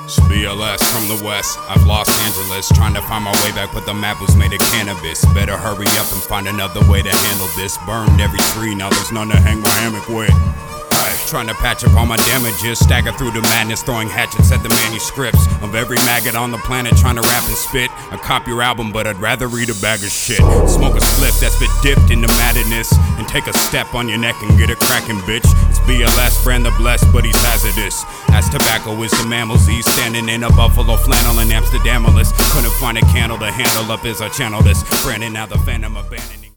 It's BLS from the west, I've Los Angeles, trying to find my way back, but the map was made of cannabis. Better hurry up and find another way to handle this. Burned every tree, now there's none to hang my hammock with. Trying to patch up all my damages, stagger through the madness, throwing hatchets at the manuscripts of every maggot on the planet, trying to rap and spit. I cop your album, but I'd rather read a bag of shit. Smoke a spliff that's been dipped into madness, and take a step on your neck and get it cracking, bitch. It's BLS, brand the blessed, but he's hazardous. As tobacco is the mammals, he's standing in a buffalo flannel in Amsterdam. Couldn't find a candle to handle up as I channel this. Brandon, now the phantom abandoned.